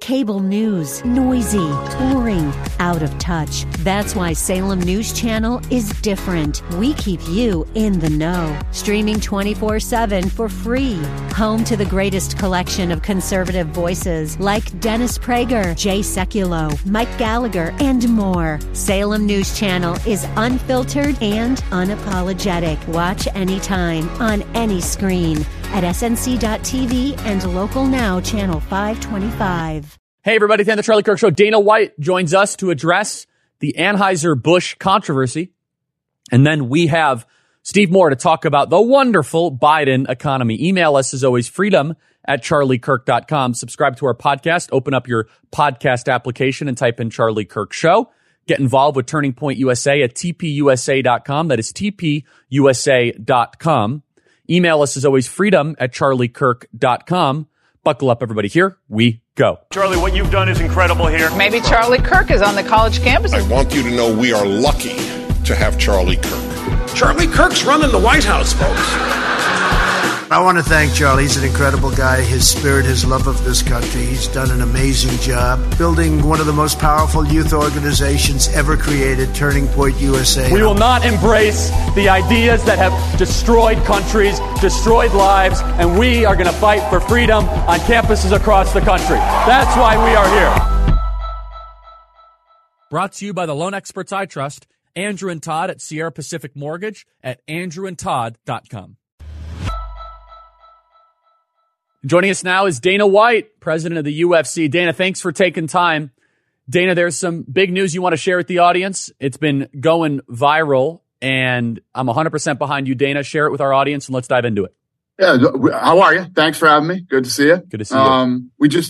Cable news, noisy, boring, out of touch. That's why Salem News Channel is different. We keep you in the know. Streaming 24/7 for free. Home to the greatest collection of conservative voices like Dennis Prager, Jay Sekulow, Mike Gallagher, and more. Salem News Channel is unfiltered and unapologetic. Watch anytime, on any screen, at snc.tv and Local Now Channel 525. Hey everybody, it's the Charlie Kirk Show. Dana White joins us to address the Anheuser-Busch controversy. And then we have Steve Moore to talk about the wonderful Biden economy. Email us as always, freedom@charliekirk.com. Subscribe to our podcast. Open up your podcast application and type in Charlie Kirk Show. Get involved with Turning Point USA at tpusa.com. That is tpusa.com. Email us as always, freedom@charliekirk.com. Buckle up, everybody. Here we go. Charlie, what you've done is incredible here. Maybe Charlie Kirk is on the college campus. I want you to know we are lucky to have Charlie Kirk. Charlie Kirk's running the White House, folks. I want to thank Charlie. He's an incredible guy. His spirit, his love of this country. He's done an amazing job building one of the most powerful youth organizations ever created, Turning Point USA. We will not embrace the ideas that have destroyed countries, destroyed lives, and we are going to fight for freedom on campuses across the country. That's why we are here. Brought to you by the Loan Experts I Trust, Andrew and Todd at Sierra Pacific Mortgage at andrewandtodd.com. Joining us now is Dana White, president of the UFC. Dana, thanks for taking time. Dana, there's some big news you want to share with the audience. It's been going viral, and I'm 100% behind you, Dana. Share it with our audience, and let's dive into it. Yeah, how are you? Thanks for having me. Good to see you. Good to see you.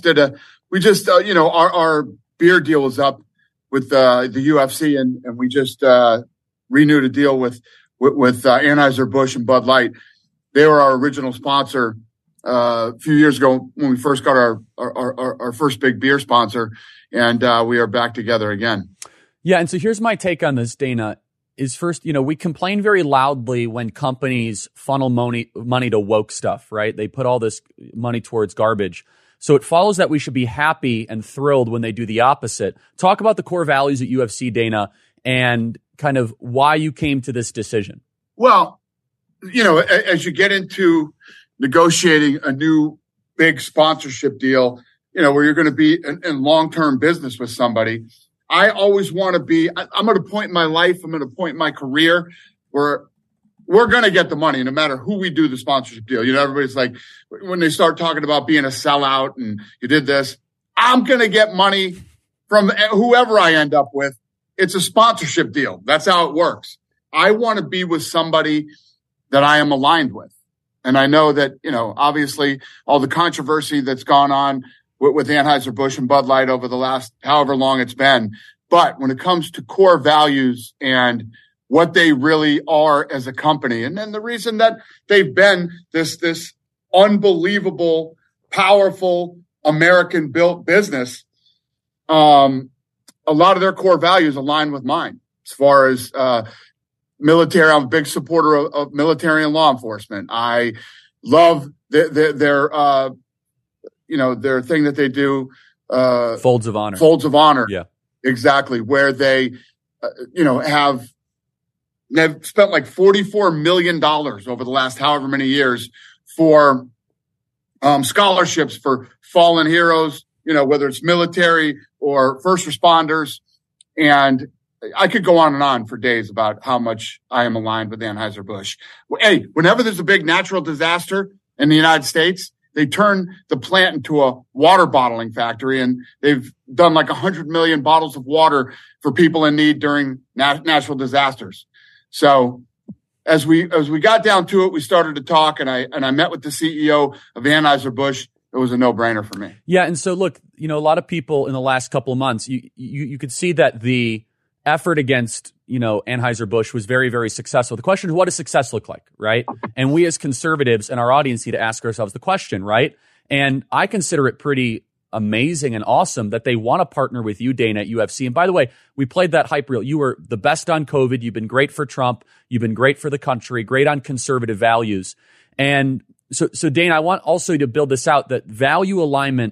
Our beer deal was up with the UFC, and we just renewed a deal with Anheuser-Busch and Bud Light. They were our original sponsor a few years ago when we first got our first big beer sponsor, and we are back together again. Yeah, and so here's my take on this, Dana, is first, we complain very loudly when companies funnel money to woke stuff, right? They put all this money towards garbage. So it follows that we should be happy and thrilled when they do the opposite. Talk about the core values at UFC, Dana, and kind of why you came to this decision. Well, as you get into negotiating a new big sponsorship deal, where you're going to be in long-term business with somebody, I always want to be, I'm at a point in my life, I'm at a point in my career where we're going to get the money no matter who we do the sponsorship deal. Everybody's like, when they start talking about being a sellout and you did this, I'm going to get money from whoever I end up with. It's a sponsorship deal. That's how it works. I want to be with somebody that I am aligned with. And I know that, obviously all the controversy that's gone on with Anheuser-Busch and Bud Light over the last however long it's been. But when it comes to core values and what they really are as a company, and then the reason that they've been this unbelievable, powerful American-built business, a lot of their core values align with mine as far as military. I'm a big supporter of military and law enforcement. I love their thing that they do. Folds of Honor. Folds of Honor. Yeah, exactly. Where they, have spent like $44 million over the last however many years for scholarships for fallen heroes, whether it's military or first responders. And I could go on for days about how much I am aligned with Anheuser-Busch. Hey, whenever there's a big natural disaster in the United States, they turn the plant into a water bottling factory, and they've done like 100 million bottles of water for people in need during natural disasters. So as we got down to it, we started to talk, and I met with the CEO of Anheuser-Busch. It was a no-brainer for me. Yeah, and so look, a lot of people in the last couple of months, you could see that the effort against, Anheuser-Busch was very, very successful. The question is, what does success look like, right? And we as conservatives and our audience need to ask ourselves the question, right? And I consider it pretty amazing and awesome that they want to partner with you, Dana, at UFC. And by the way, we played that hype reel. You were the best on COVID. You've been great for Trump. You've been great for the country, great on conservative values. And so Dana, I want also to build this out, that value alignment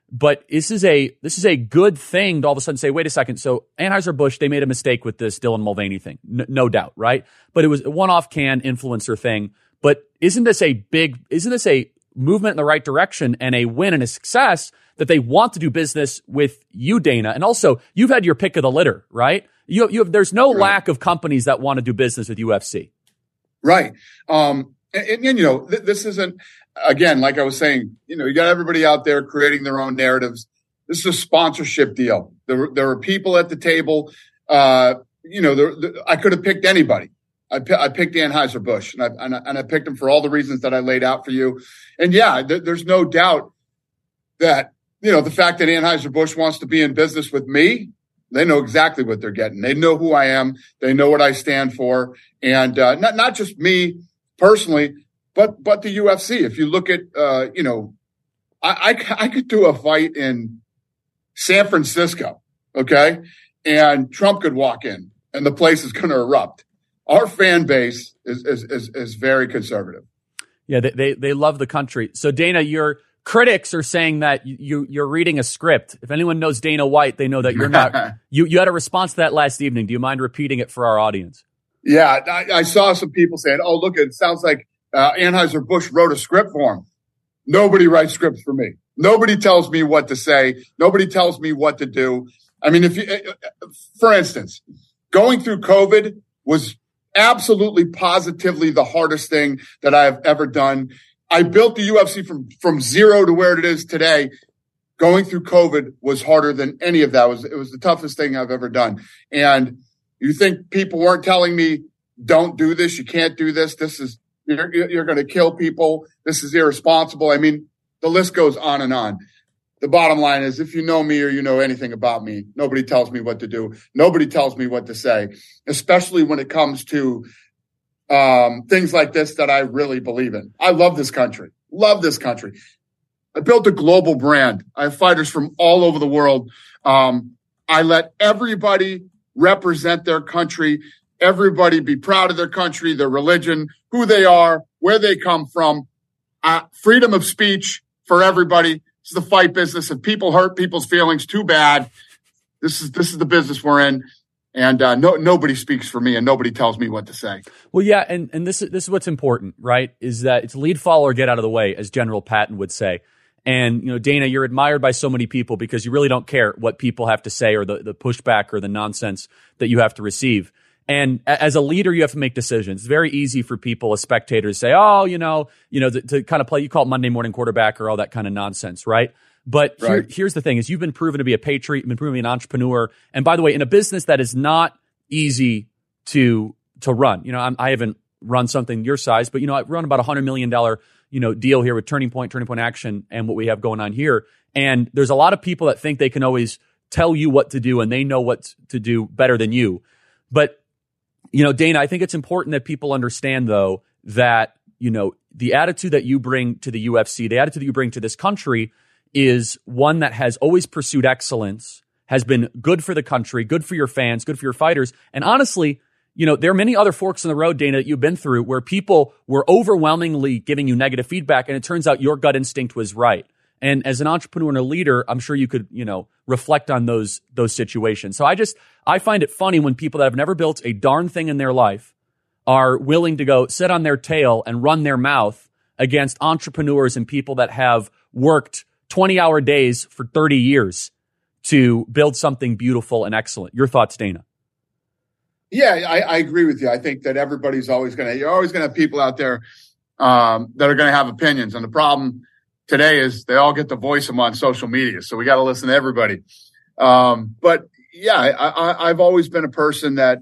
But this is a good thing to all of a sudden say, wait a second. So Anheuser-Busch, they made a mistake with this Dylan Mulvaney thing. No doubt, right? But it was a one-off can influencer thing. But isn't this a movement in the right direction and a win and a success that they want to do business with you, Dana? And also, you've had your pick of the litter, right? There's no lack of companies that want to do business with UFC. Right. And this isn't, again, like I was saying, you got everybody out there creating their own narratives. This is a sponsorship deal. There are people at the table. I could have picked anybody. I picked Anheuser-Busch, and I picked them for all the reasons that I laid out for you. And yeah, there's no doubt that, the fact that Anheuser-Busch wants to be in business with me, they know exactly what they're getting. They know who I am. They know what I stand for. And not just me personally, but the UFC. If you look at, I could do a fight in San Francisco, okay? And Trump could walk in and the place is going to erupt. Our fan base is very conservative. Yeah, they love the country. So Dana, your critics are saying that you're reading a script. If anyone knows Dana White, they know that you're not. You had a response to that last evening. Do you mind repeating it for our audience? Yeah, I saw some people saying, "Oh, look, it sounds like Anheuser-Busch wrote a script for him." Nobody writes scripts for me. Nobody tells me what to say. Nobody tells me what to do. I mean, for instance, going through COVID was absolutely positively the hardest thing that I have ever done. I built the UFC from zero to where it is today. Going through COVID was harder than any of that. It was the toughest thing I've ever done. And you think people weren't telling me, don't do this, you can't do this, you're going to kill people, this is irresponsible. I mean, the list goes on and on. The bottom line is, if you know me or you know anything about me, nobody tells me what to do. Nobody tells me what to say, especially when it comes to things like this that I really believe in. I love this country. Love this country. I built a global brand. I have fighters from all over the world. I let everybody represent their country. Everybody be proud of their country, their religion, who they are, where they come from. Freedom of speech for everybody. This is the fight business. If people hurt people's feelings, too bad. This is the business we're in. And nobody speaks for me and nobody tells me what to say. Well, yeah, and this is what's important, right? Is that it's lead, follow, or get out of the way, as General Patton would say. And, Dana, you're admired by so many people because you really don't care what people have to say or the pushback or the nonsense that you have to receive. And as a leader, you have to make decisions. It's very easy for people, as spectators, to say, oh, to kind of play, you call it Monday morning quarterback or all that kind of nonsense, right? But here's the thing is you've been proven to be a patriot, you've been proven to be an entrepreneur. And by the way, in a business that is not easy to run, I haven't run something your size, but, I run about $100 million, deal here with Turning Point Action and what we have going on here. And there's a lot of people that think they can always tell you what to do and they know what to do better than you. But, Dana, I think it's important that people understand, though, that, the attitude that you bring to the UFC, the attitude that you bring to this country is one that has always pursued excellence, has been good for the country, good for your fans, good for your fighters. And honestly, there are many other forks in the road, Dana, that you've been through where people were overwhelmingly giving you negative feedback, and it turns out your gut instinct was right. And as an entrepreneur and a leader, I'm sure you could, reflect on those situations. So I find it funny when people that have never built a darn thing in their life are willing to go sit on their tail and run their mouth against entrepreneurs and people that have worked 20-hour days for 30 years to build something beautiful and excellent. Your thoughts, Dana? Yeah, I agree with you. I think that you're always going to have people out there that are going to have opinions. And the problem today is they all get to voice them on social media. So we got to listen to everybody. But yeah, I've always been a person that,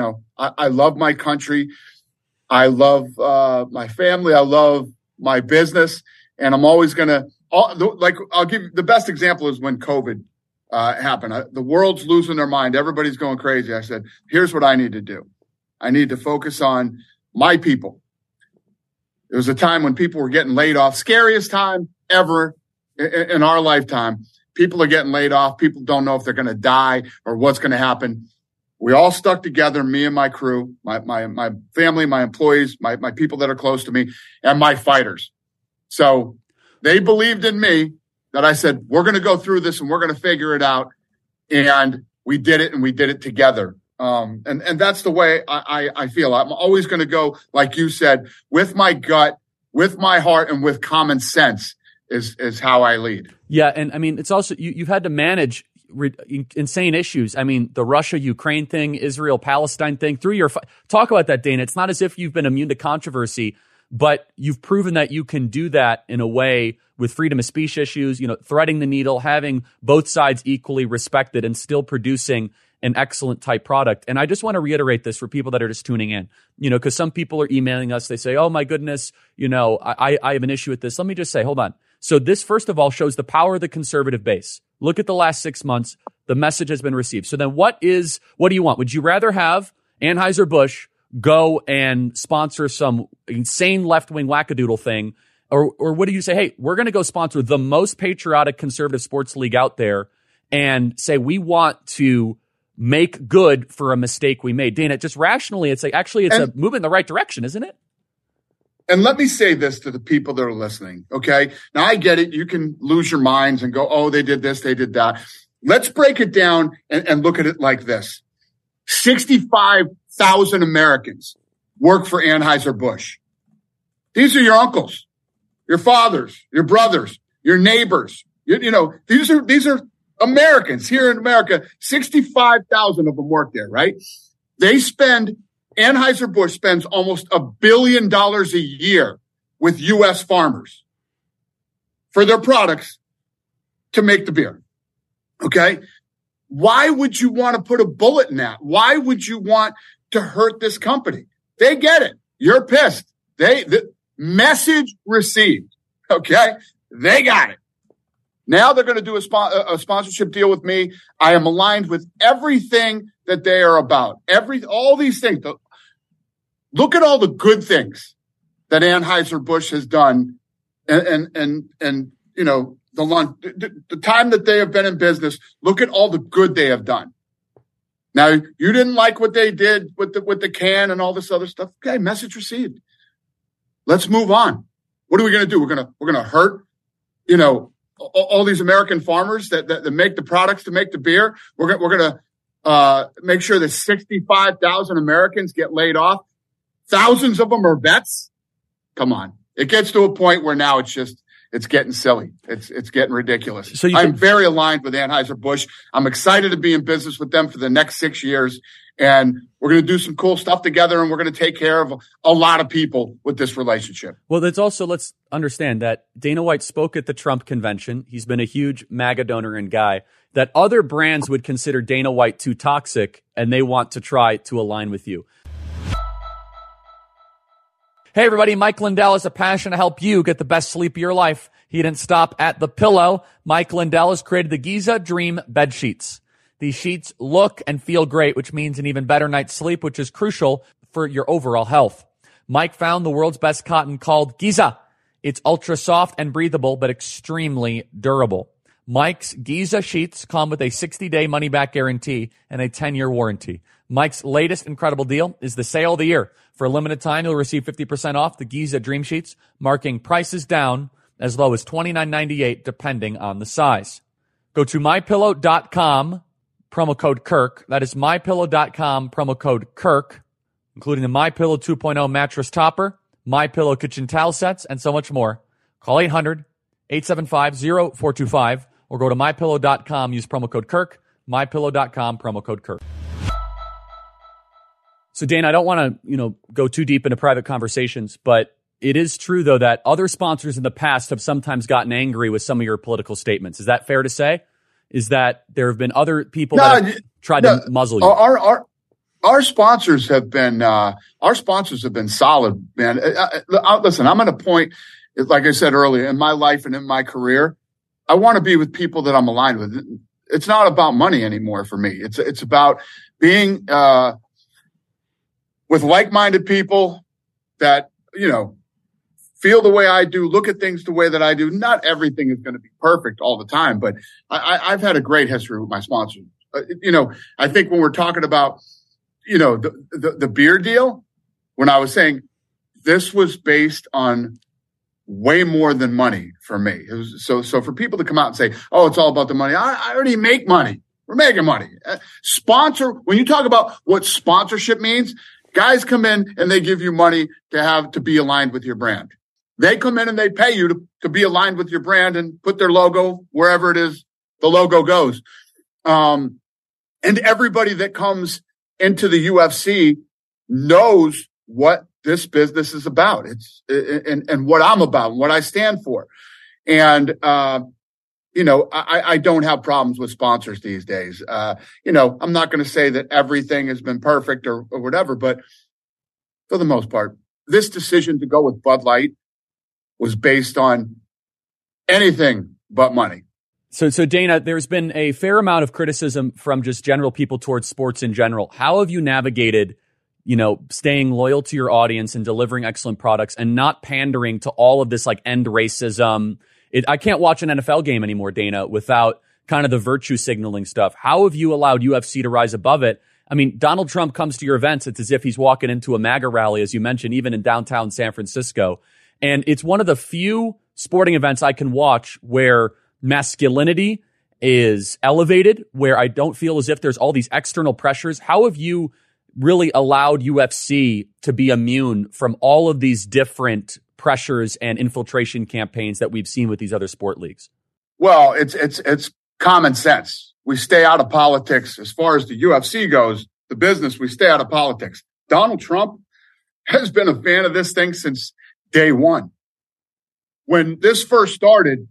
I love my country. I love my family. I love my business. And I'm always going to, I'll give you the best example is when COVID happened. The world's losing their mind. Everybody's going crazy. I said, here's what I need to do. I need to focus on my people. There was a time when people were getting laid off, scariest time ever in our lifetime. People are getting laid off. People don't know if they're going to die or what's going to happen. We all stuck together, me and my crew, my family, my employees, my people that are close to me, and my fighters. So they believed in me. that I said, we're going to go through this and we're going to figure it out. And we did it, and we did it together. And that's the way I feel. I'm always going to go, like you said, with my gut, with my heart, and with common sense is how I lead. Yeah. And I mean, it's also, you've had to manage insane issues. I mean, the Russia-Ukraine thing, Israel-Palestine thing, through your talk about that, Dana. It's not as if you've been immune to controversy, but you've proven that you can do that in a way with freedom of speech issues, threading the needle, having both sides equally respected, and still producing an excellent type product. And I just want to reiterate this for people that are just tuning in, because some people are emailing us. They say, oh my goodness, I have an issue with this. Let me just say, hold on. So this, first of all, shows the power of the conservative base. Look at the last 6 months. The message has been received. So then what do you want? Would you rather have Anheuser-Busch go and sponsor some insane left-wing wackadoodle thing? Or what do you say? Hey, we're going to go sponsor the most patriotic conservative sports league out there and say we want to make good for a mistake we made. Dana, just rationally, it's like, actually, it's a move in the right direction, isn't it? And let me say this to the people that are listening, okay? Now, I get it. You can lose your minds and go, oh, they did this, they did that. Let's break it down and look at it like this. 65,000 Americans work for Anheuser-Busch. These are your uncles, your fathers, your brothers, your neighbors. These are Americans here in America. 65,000 of them work there, right? Anheuser-Busch spends almost $1 billion a year with U.S. farmers for their products to make the beer. Okay? Why would you want to put a bullet in that? Why would you want to hurt this company? They get it. You're pissed. The message received. Okay? They got it. Now they're going to do a sponsorship deal with me. I am aligned with everything that they are about. All these things. Look at all the good things that Anheuser-Busch has done, and the time that they have been in business. Look at all the good they have done. Now, you didn't like what they did with the can and all this other stuff. Okay, message received. Let's move on. What are we going to do? We're going to hurt, all these American farmers that make the products to make the beer. We're going to make sure that 65,000 Americans get laid off. Thousands of them are vets. Come on. It gets to a point where now it's getting silly. It's getting ridiculous. So I'm very aligned with Anheuser-Busch. I'm excited to be in business with them for the next 6 years. And we're going to do some cool stuff together, and we're going to take care of a lot of people with this relationship. Well, let's understand that Dana White spoke at the Trump convention. He's been a huge MAGA donor and guy that other brands would consider Dana White too toxic, and they want to try to align with you. Hey, everybody, Mike Lindell has a passion to help you get the best sleep of your life. He didn't stop at the pillow. Mike Lindell has created the Giza Dream Bed Sheets. These sheets look and feel great, which means an even better night's sleep, which is crucial for your overall health. Mike found the world's best cotton called Giza. It's ultra soft and breathable, but extremely durable. Mike's Giza sheets come with a 60-day money-back guarantee and a 10-year warranty. Mike's latest incredible deal is the sale of the year. For a limited time, you'll receive 50% off the Giza Dream Sheets, marking prices down as low as $29.98, depending on the size. Go to MyPillow.com, promo code Kirk. That is MyPillow.com, promo code Kirk, including the MyPillow 2.0 mattress topper, MyPillow kitchen towel sets, and so much more. Call 800-875-0425 or go to MyPillow.com, use promo code Kirk, MyPillow.com, promo code Kirk. So, Dana, I don't want to, go too deep into private conversations, but it is true, though, that other sponsors in the past have sometimes gotten angry with some of your political statements. Is that fair to say? Is that there have been other people that have tried to muzzle you? Our sponsors have been solid, man. Listen, I'm at a point, like I said earlier, in my life and in my career, I want to be with people that I'm aligned with. It's not about money anymore for me. It's about being with like-minded people that, feel the way I do, look at things the way that I do. Not everything is going to be perfect all the time, but I've had a great history with my sponsors. I think when we're talking about, the beer deal, when I was saying this was based on way more than money for me. So for people to come out and say, "Oh, it's all about the money," I already make money. We're making money. When you talk about what sponsorship means, guys come in and they give you money to be aligned with your brand. They come in and they pay you to be aligned with your brand and put their logo wherever it is the logo goes. And everybody that comes into the UFC knows what this business is about. And what I'm about, and what I stand for. And, I don't have problems with sponsors these days. I'm not going to say that everything has been perfect or whatever, but for the most part, this decision to go with Bud Light was based on anything but money. So Dana, there's been a fair amount of criticism from just general people towards sports in general. How have you navigated, staying loyal to your audience and delivering excellent products and not pandering to all of this end racism? I can't watch an NFL game anymore, Dana, without kind of the virtue signaling stuff. How have you allowed UFC to rise above it? I mean, Donald Trump comes to your events. It's as if he's walking into a MAGA rally, as you mentioned, even in downtown San Francisco. And it's one of the few sporting events I can watch where masculinity is elevated, where I don't feel as if there's all these external pressures. How have you really allowed UFC to be immune from all of these different pressures and infiltration campaigns that we've seen with these other sport leagues? Well, it's common sense. We stay out of politics. As far as the UFC goes, the business, we stay out of politics. Donald Trump has been a fan of this thing since day one. When this first started,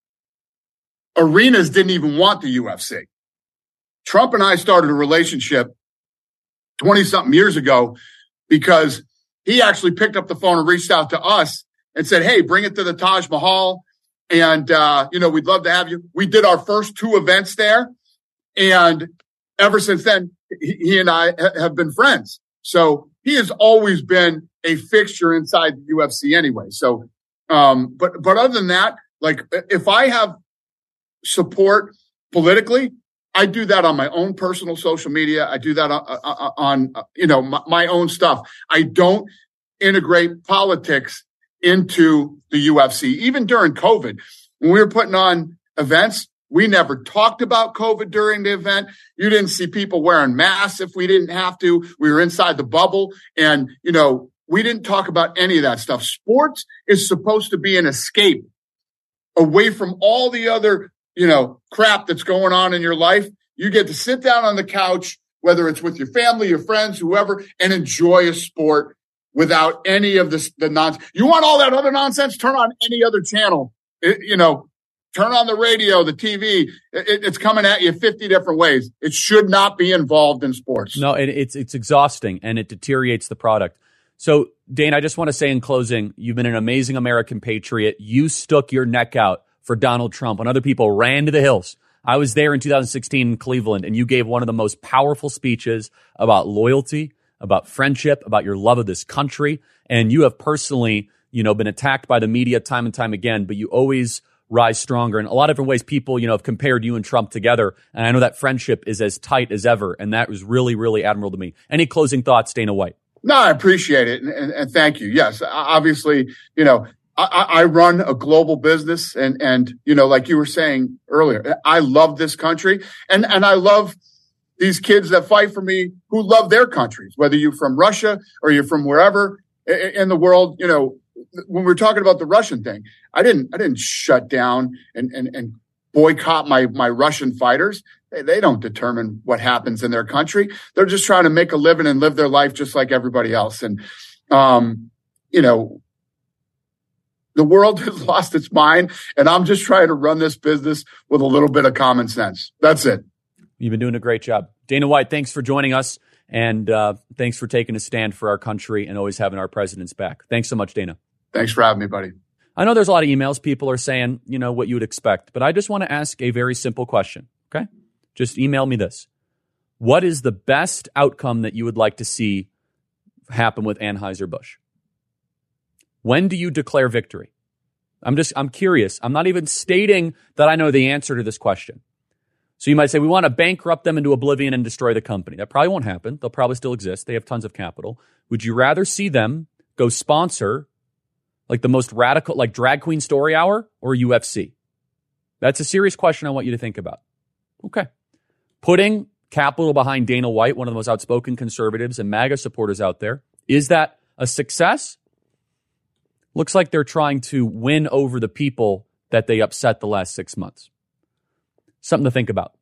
arenas didn't even want the UFC. Trump and I started a relationship 20-something years ago because he actually picked up the phone and reached out to us and said, "Hey, bring it to the Taj Mahal. And, we'd love to have you." We did our first 2 events there. And ever since then, he and I have been friends. So he has always been a fixture inside the UFC anyway. So, but other than that, if I have support politically, I do that on my own personal social media. I do that on my own stuff. I don't integrate politics into the UFC. Even during COVID, when we were putting on events, we never talked about COVID during the event. You didn't see people wearing masks if we didn't have to. We were inside the bubble and, we didn't talk about any of that stuff. Sports is supposed to be an escape away from all the other crap that's going on in your life. You get to sit down on the couch, whether it's with your family, your friends, whoever, and enjoy a sport without any of the nonsense. You want all that other nonsense? Turn on any other channel. Turn on the radio, the TV. It's coming at you 50 different ways. It should not be involved in sports. No, it's exhausting and it deteriorates the product. So, Dane, I just want to say in closing, you've been an amazing American patriot. You stuck your neck out for Donald Trump when other people ran to the hills. I was there in 2016 in Cleveland, and you gave one of the most powerful speeches about loyalty, about friendship, about your love of this country. And you have personally, been attacked by the media time and time again, but you always rise stronger. In a lot of different ways, people, have compared you and Trump together. And I know that friendship is as tight as ever. And that was really, really admirable to me. Any closing thoughts, Dana White? No, I appreciate it. And thank you. Yes, obviously, I run a global business and, like you were saying earlier, I love this country and I love these kids that fight for me who love their countries, whether you're from Russia or you're from wherever in the world. When we're talking about the Russian thing, I didn't shut down and boycott my Russian fighters. They don't determine what happens in their country. They're just trying to make a living and live their life just like everybody else. And, the world has lost its mind, and I'm just trying to run this business with a little bit of common sense. That's it. You've been doing a great job. Dana White, thanks for joining us, and thanks for taking a stand for our country and always having our president's back. Thanks so much, Dana. Thanks for having me, buddy. I know there's a lot of emails. People are saying, what you would expect, but I just want to ask a very simple question, okay? Just email me this. What is the best outcome that you would like to see happen with Anheuser-Busch? When do you declare victory? I'm curious. I'm not even stating that I know the answer to this question. So you might say, we want to bankrupt them into oblivion and destroy the company. That probably won't happen. They'll probably still exist. They have tons of capital. Would you rather see them go sponsor Like the most radical, like Drag Queen Story Hour or UFC? That's a serious question I want you to think about. Okay. Putting capital behind Dana White, one of the most outspoken conservatives and MAGA supporters out there, is that a success? Looks like they're trying to win over the people that they upset the last 6 months. Something to think about.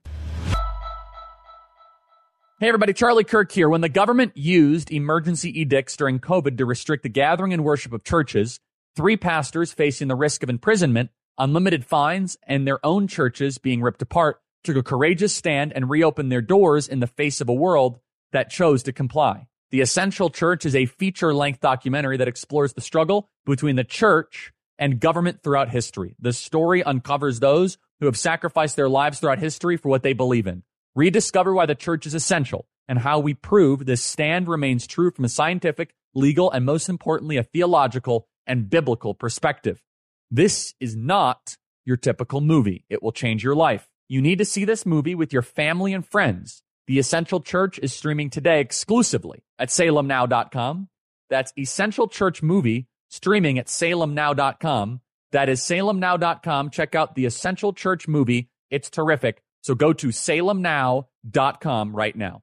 Hey everybody, Charlie Kirk here. When the government used emergency edicts during COVID to restrict the gathering and worship of churches, 3 pastors facing the risk of imprisonment, unlimited fines, and their own churches being ripped apart took a courageous stand and reopened their doors in the face of a world that chose to comply. The Essential Church is a feature-length documentary that explores the struggle between the church and government throughout history. The story uncovers those who have sacrificed their lives throughout history for what they believe in. Rediscover why the church is essential and how we prove this stand remains true from a scientific, legal, and most importantly, a theological and biblical perspective. This is not your typical movie. It will change your life. You need to see this movie with your family and friends. The Essential Church is streaming today exclusively at salemnow.com. That's Essential Church movie streaming at salemnow.com. That is salemnow.com. Check out the Essential Church movie. It's terrific. So go to salemnow.com right now.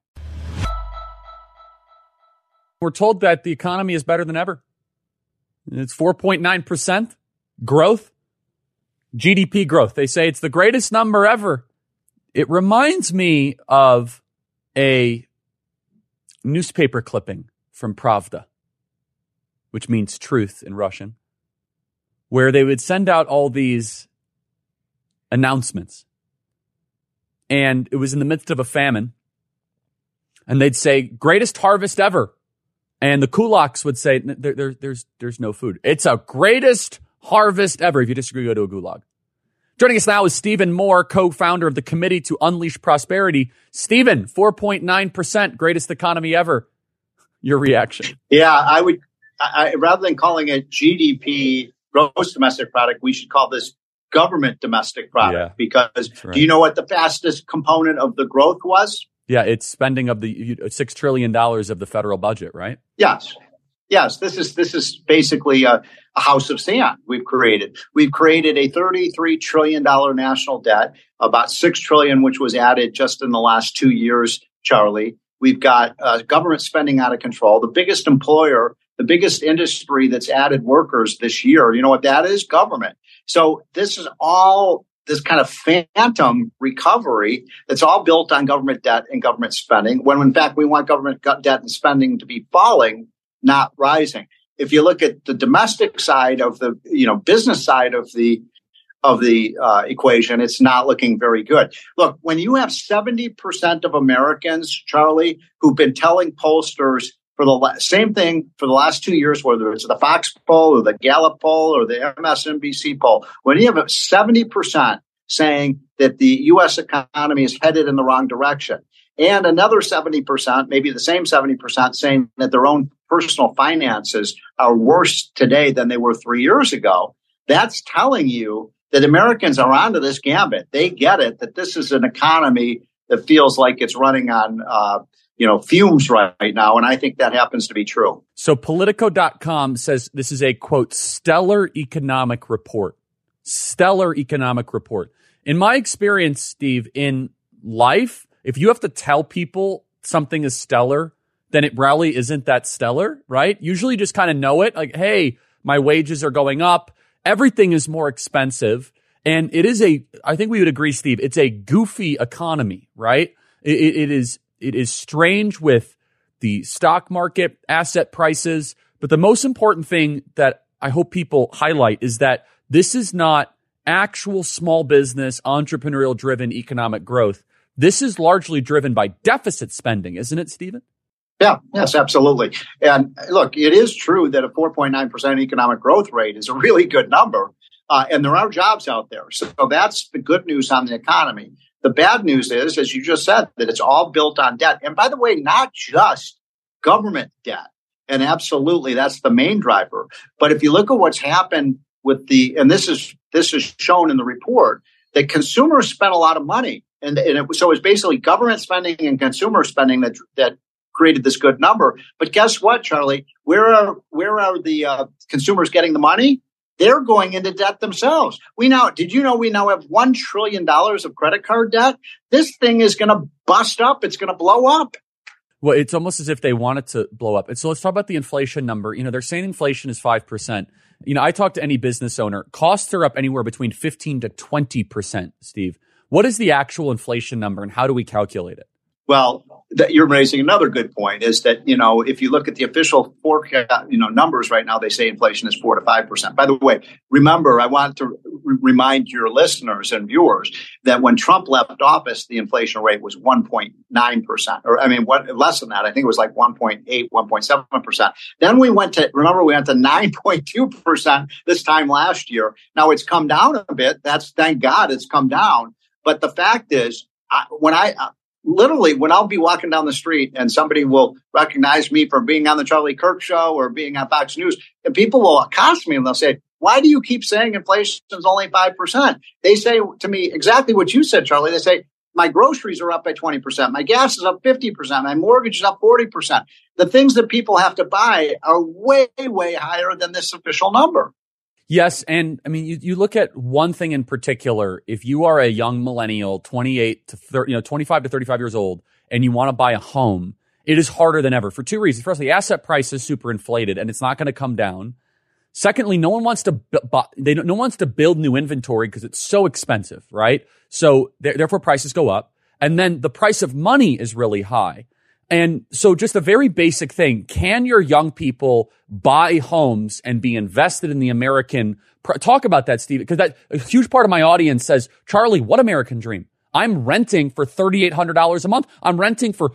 We're told that the economy is better than ever. It's 4.9% growth, GDP growth. They say it's the greatest number ever. It reminds me of a newspaper clipping from Pravda, which means truth in Russian, where they would send out all these announcements. And it was in the midst of a famine. And they'd say, greatest harvest ever. And the kulaks would say, there's no food. It's a greatest harvest ever. If you disagree, go to a gulag. Joining us now is Stephen Moore, co-founder of the Committee to Unleash Prosperity. Stephen, 4.9%, greatest economy ever. Your reaction? Yeah, I would, rather than calling it GDP, gross domestic product, we should call this government domestic product, because right. Do you know what the fastest component of the growth was? Yeah, it's spending of the $6 trillion of the federal budget, right? Yes. This is basically a house of sand we've created. We've created a $33 trillion national debt, about $6 trillion, which was added just in the last 2 years, Charlie. We've got government spending out of control. The biggest employer, the biggest industry that's added workers this year, you know what that is? Government. So this is all this kind of phantom recovery that's all built on government debt and government spending, when in fact we want government debt and spending to be falling, not rising. If you look at the domestic side of the, business side of the equation, it's not looking very good. Look, when you have 70% of Americans, Charlie, who've been telling pollsters for the same thing for the last 2 years, whether it's the Fox poll or the Gallup poll or the MSNBC poll, when you have 70% saying that the U.S. economy is headed in the wrong direction, and another 70%, maybe the same 70%, saying that their own personal finances are worse today than they were 3 years ago, that's telling you that Americans are onto this gambit. They get it, that this is an economy that feels like it's running on fumes right now. And I think that happens to be true. So Politico.com says this is a, quote, stellar economic report. Stellar economic report. In my experience, Steve, in life, if you have to tell people something is stellar, then it probably isn't that stellar, right? Usually you just kind of know it. Like, hey, my wages are going up. Everything is more expensive. And it is I think we would agree, Steve, it's a goofy economy, right? It is strange with the stock market, asset prices. But the most important thing that I hope people highlight is that this is not actual small business, entrepreneurial driven economic growth. This is largely driven by deficit spending, isn't it, Stephen? Yeah, yes, absolutely. And look, it is true that a 4.9% economic growth rate is a really good number. And there are jobs out there. So that's the good news on the economy. The bad news is, as you just said, that it's all built on debt. And by the way, not just government debt. And absolutely, that's the main driver. But if you look at what's happened with and this is shown in the report, that consumers spent a lot of money. So it's basically government spending and consumer spending that created this good number. But guess what, Charlie? Where are the consumers getting the money? They're going into debt themselves. Did you know we now have $1 trillion of credit card debt? This thing is going to bust up. It's going to blow up. Well, it's almost as if they want it to blow up. And so let's talk about the inflation number. They're saying inflation is 5%. I talk to any business owner. Costs are up anywhere between 15 to 20%, Steve. What is the actual inflation number and how do we calculate it? Well, you're raising another good point is that, if you look at the official forecast, numbers right now, they say inflation is 4 to 5%. By the way, remember, I want to remind your listeners and viewers that when Trump left office, the inflation rate was 1.9%, less than that. I think it was like 1.8, 1.7%. Then we went to 9.2% this time last year. Now it's come down a bit. Thank God it's come down. But the fact is, when I'll be walking down the street and somebody will recognize me for being on the Charlie Kirk Show or being on Fox News, and people will accost me and they'll say, why do you keep saying inflation is only 5%? They say to me exactly what you said, Charlie. They say, my groceries are up by 20%. My gas is up 50%. My mortgage is up 40%. The things that people have to buy are way, way higher than this official number. Yes. And you look at one thing in particular. If you are a young millennial, 25 to 35 years old, and you want to buy a home, it is harder than ever for two reasons. First, the asset price is super inflated and it's not going to come down. Secondly, no one wants to build new inventory because it's so expensive, right? So therefore prices go up. And then the price of money is really high. And so just a very basic thing, can your young people buy homes and be invested in the American, talk about that, Steve, because that a huge part of my audience says, Charlie, what American dream? I'm renting for $3,800 a month. I'm renting for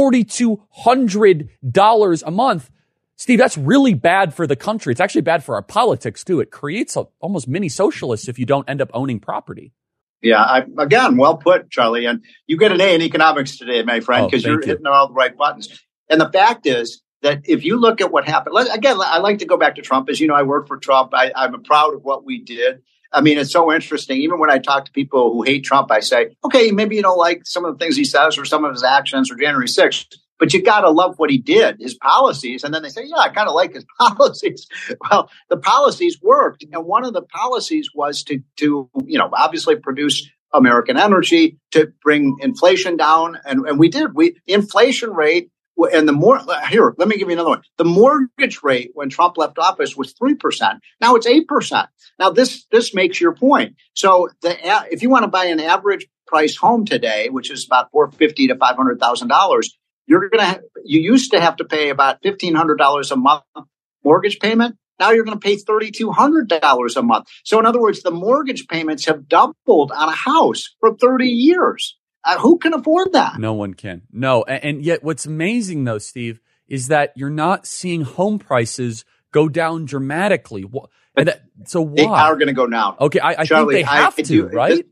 $4,200 a month. Steve, that's really bad for the country. It's actually bad for our politics too. It creates almost mini socialists if you don't end up owning property. Yeah, again, well put, Charlie. And you get an A in economics today, my friend, because you're hitting all the right buttons. And the fact is that if you look at what happened, again, I like to go back to Trump. As you know, I work for Trump. I'm proud of what we did. It's so interesting. Even when I talk to people who hate Trump, I say, okay, maybe you don't like some of the things he says or some of his actions or January 6th, but you got to love what he did, his policies. And then they say, yeah, I kind of like his policies. Well, the policies worked. And one of the policies was to obviously produce American energy, to bring inflation down. And we did. The inflation rate and let me give you another one. The mortgage rate when Trump left office was 3%. Now it's 8%. Now this makes your point. So if you want to buy an average price home today, which is about $450,000 to $500,000, you used to have to pay about $1,500 a month mortgage payment. Now you're going to pay $3,200 a month. So in other words, the mortgage payments have doubled on a house for 30 years. Who can afford that? No one can. No. And yet what's amazing though, Steve, is that you're not seeing home prices go down dramatically. So why? They are going to go down. Okay. I Charlie, think they have to, right?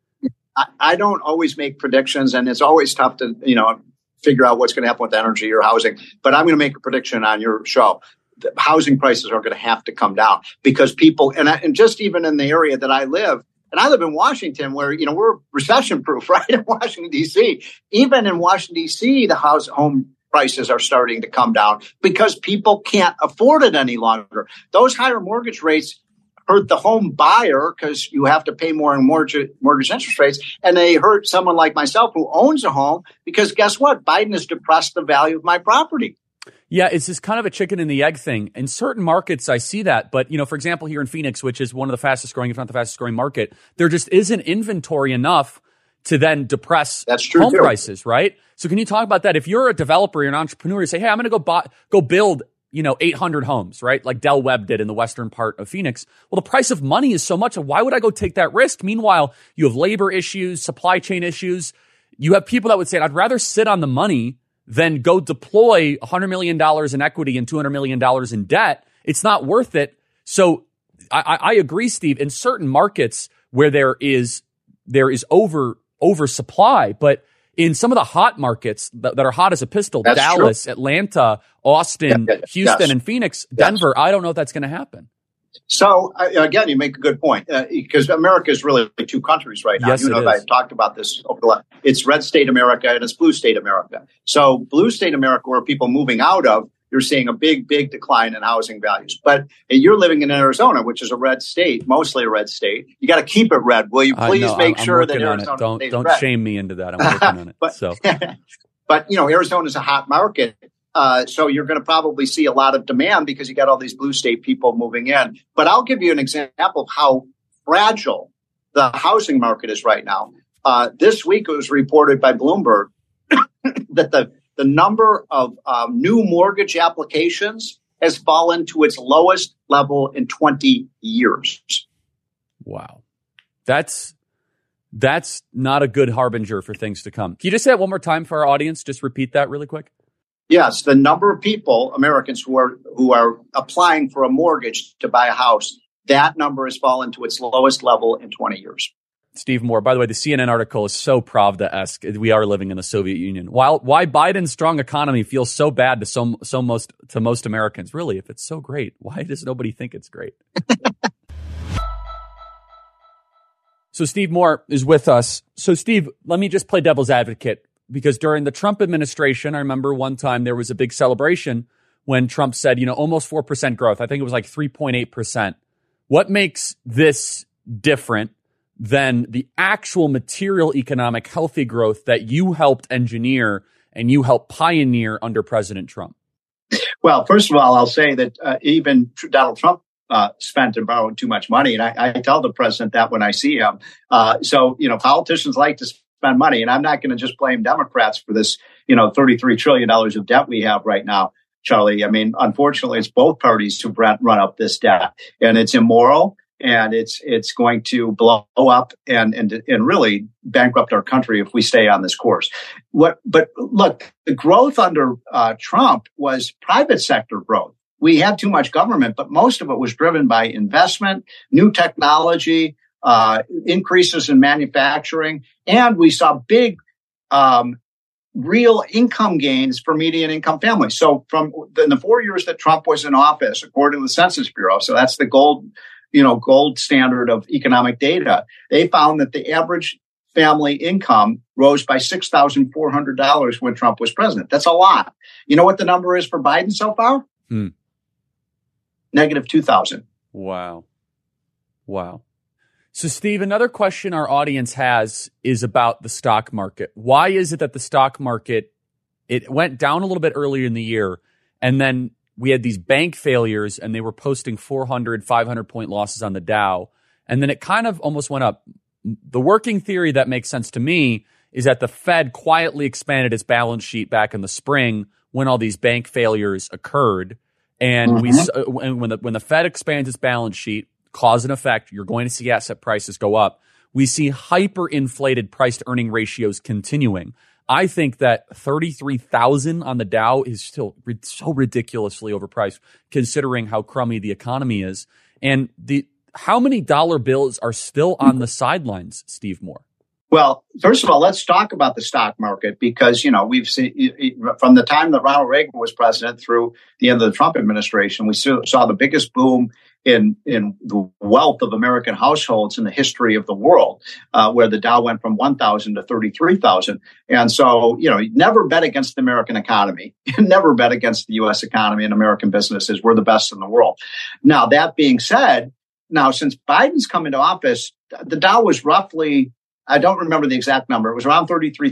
I don't always make predictions, and it's always tough to, figure out what's going to happen with energy or housing. But I'm going to make a prediction on your show. The housing prices are going to have to come down because people, and just even in the area that I live, and I live in Washington where, we're recession proof, right? In Washington, D.C. Even in Washington, D.C., the home prices are starting to come down because people can't afford it any longer. Those higher mortgage rates hurt the home buyer because you have to pay more in mortgage interest rates. And they hurt someone like myself who owns a home because guess what? Biden has depressed the value of my property. Yeah, it's just kind of a chicken and the egg thing. In certain markets, I see that. But, for example, here in Phoenix, which is one of the fastest growing, if not the fastest growing market, there just isn't inventory enough to then depress home prices, right? So can you talk about that? If you're a developer, you're an entrepreneur, you say, hey, I'm going to go build 800 homes, right? Like Del Webb did in the western part of Phoenix. Well, the price of money is so much. Why would I go take that risk? Meanwhile, you have labor issues, supply chain issues. You have people that would say, I'd rather sit on the money than go deploy $100 million in equity and $200 million in debt. It's not worth it. So I agree, Steve, in certain markets where there is oversupply, but in some of the hot markets that are hot as a pistol, that's Dallas, true. Atlanta, Austin, Houston, and Phoenix, Denver, I don't know if that's going to happen. So again, you make a good point because America is really two countries right now. Yes, you know, I've talked about this over the last. It's red state America and it's blue state America. So blue state America, where people moving out of, you're seeing a big decline in housing values. But you're living in Arizona, which is a red state, mostly a red state. You got to keep it red. Will you please make sure that Arizona don't red. Shame me into that. I'm working on it. But Arizona is a hot market. So you're going to probably see a lot of demand because you got all these blue state people moving in. But I'll give you an example of how fragile the housing market is right now. This week it was reported by Bloomberg that the number of new mortgage applications has fallen to its lowest level in 20 years. Wow. That's not a good harbinger for things to come. Can you just say that one more time for our audience? Just repeat that really quick. Yes, the number of people, Americans who are applying for a mortgage to buy a house, that number has fallen to its lowest level in 20 years. Steve Moore, by the way, the CNN article is so Pravda-esque. We are living in the Soviet Union. Why Biden's strong economy feels so bad to most Americans? Really, if it's so great, why does nobody think it's great? So Steve Moore is with us. So Steve, let me just play devil's advocate, because during the Trump administration, I remember one time there was a big celebration when Trump said, almost 4% growth. I think it was like 3.8%. What makes this different than the actual material economic healthy growth that you helped engineer and you helped pioneer under President Trump? Well, first of all, I'll say that even Donald Trump spent and borrowed too much money. And I tell the president that when I see him. So politicians like to spend money. And I'm not going to just blame Democrats for this, $33 trillion of debt we have right now, Charlie. I mean, unfortunately, it's both parties who run up this debt, and it's immoral. And it's going to blow up and really bankrupt our country if we stay on this course. But look, the growth under Trump was private sector growth. We had too much government, but most of it was driven by investment, new technology, increases in manufacturing, and we saw big real income gains for median income families. So in the 4 years that Trump was in office, according to the Census Bureau, so that's the gold standard of economic data, they found that the average family income rose by $6,400 when Trump was president. That's a lot. You know what the number is for Biden so far? Negative 2,000. Wow. So, Steve, another question our audience has is about the stock market. Why is it that the stock market, it went down a little bit earlier in the year, and then we had these bank failures, and they were posting 400, 500-point losses on the Dow, and then it kind of almost went up. The working theory that makes sense to me is that the Fed quietly expanded its balance sheet back in the spring when all these bank failures occurred, and when the Fed expands its balance sheet, cause and effect, you're going to see asset prices go up. We see hyperinflated price-to-earning ratios continuing. I think that 33,000 on the Dow is still so ridiculously overpriced, considering how crummy the economy is. And how many dollar bills are still on the sidelines, Steve Moore? Well, first of all, let's talk about the stock market, because, we've seen from the time that Ronald Reagan was president through the end of the Trump administration, we saw the biggest boom in the wealth of American households in the history of the world, where the Dow went from 1,000 to 33,000. And so, never bet against the American economy, never bet against the U.S. economy and American businesses. We're the best in the world. Now, that being said, since Biden's come into office, the Dow was roughly, I don't remember the exact number, it was around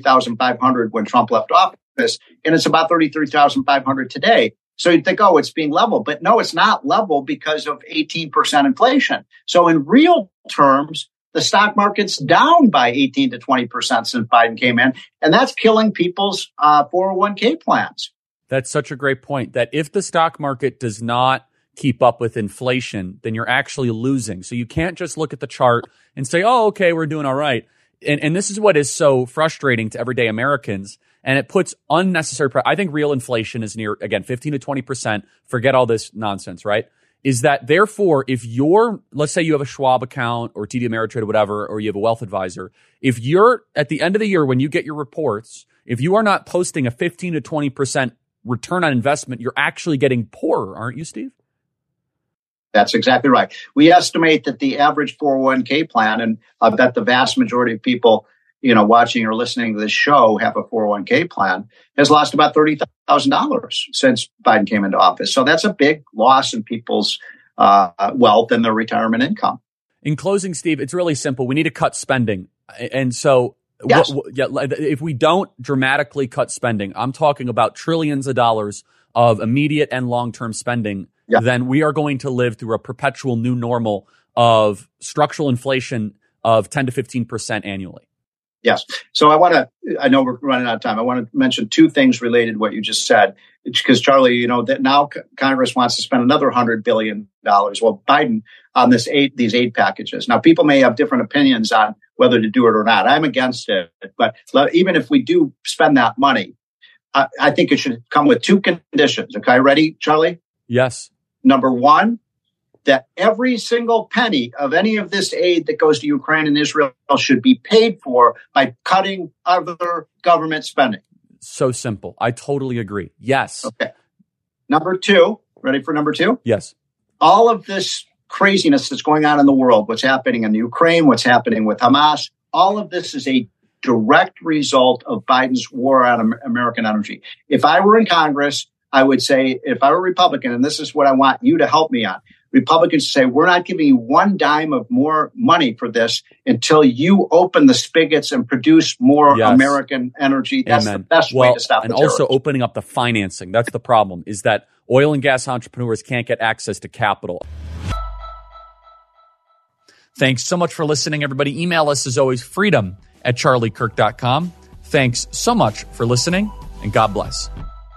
33,500 when Trump left office, and it's about 33,500 today. So you'd think, it's being level. But no, it's not level because of 18% inflation. So in real terms, the stock market's down by 18 to 20% since Biden came in. And that's killing people's 401k plans. That's such a great point, that if the stock market does not keep up with inflation, then you're actually losing. So you can't just look at the chart and say, okay, we're doing all right. And this is what is so frustrating to everyday Americans. And it puts unnecessary pressure. I think real inflation is near, again, 15 to 20%. Forget all this nonsense, right? Is that therefore, if let's say you have a Schwab account or TD Ameritrade or whatever, or you have a wealth advisor, if you're at the end of the year, when you get your reports, if you are not posting a 15 to 20% return on investment, you're actually getting poorer, aren't you, Steve? That's exactly right. We estimate that the average 401k plan, and I bet the vast majority of people, watching or listening to this show have a 401k plan, has lost about $30,000 since Biden came into office. So that's a big loss in people's wealth and their retirement income. In closing, Steve, it's really simple. We need to cut spending. And so yes. If we don't dramatically cut spending, I'm talking about trillions of dollars of immediate and long-term spending, then we are going to live through a perpetual new normal of structural inflation of 10 to 15% annually. Yes. So I know we're running out of time. I want to mention two things related to what you just said, because Charlie, that now Congress wants to spend another $100 billion. Well, Biden on these aid packages. Now, people may have different opinions on whether to do it or not. I'm against it. But even if we do spend that money, I think it should come with two conditions. Okay, ready, Charlie? Yes. Number one, that every single penny of any of this aid that goes to Ukraine and Israel should be paid for by cutting other government spending. So simple. I totally agree. Yes. Okay. Number two, ready for number two? Yes. All of this craziness that's going on in the world, what's happening in Ukraine, what's happening with Hamas, all of this is a direct result of Biden's war on American energy. If I were in Congress, I would say, if I were a Republican, and this is what I want you to help me on, Republicans say, we're not giving you one dime of more money for this until you open the spigots and produce more American energy. That's the best way to stop the terrorism. And also opening up the financing. That's the problem, is that oil and gas entrepreneurs can't get access to capital. Thanks so much for listening, everybody. Email us, as always, freedom@charliekirk.com. Thanks so much for listening, and God bless.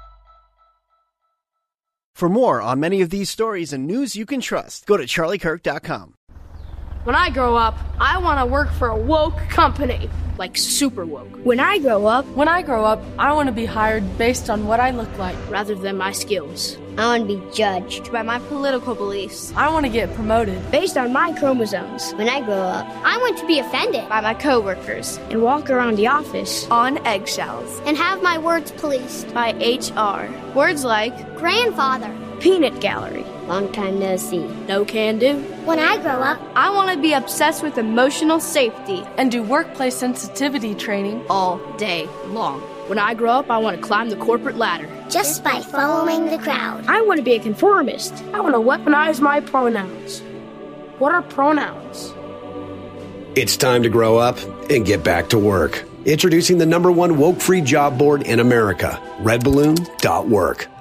For more on many of these stories and news you can trust, go to charliekirk.com. When I grow up, I want to work for a woke company, like super woke. When I grow up, I want to be hired based on what I look like, rather than my skills. I want to be judged by my political beliefs. I want to get promoted based on my chromosomes. When I grow up, I want to be offended by my coworkers and walk around the office on eggshells and have my words policed by HR. Words like grandfather, peanut gallery, long time no see, no can do. When I grow up, I want to be obsessed with emotional safety and do workplace sensitivity training all day long. When I grow up, I want to climb the corporate ladder just by following the crowd. I want to be a conformist. I want to weaponize my pronouns. What are pronouns? It's time to grow up and get back to work. Introducing the #1 woke-free job board in America, redballoon.work.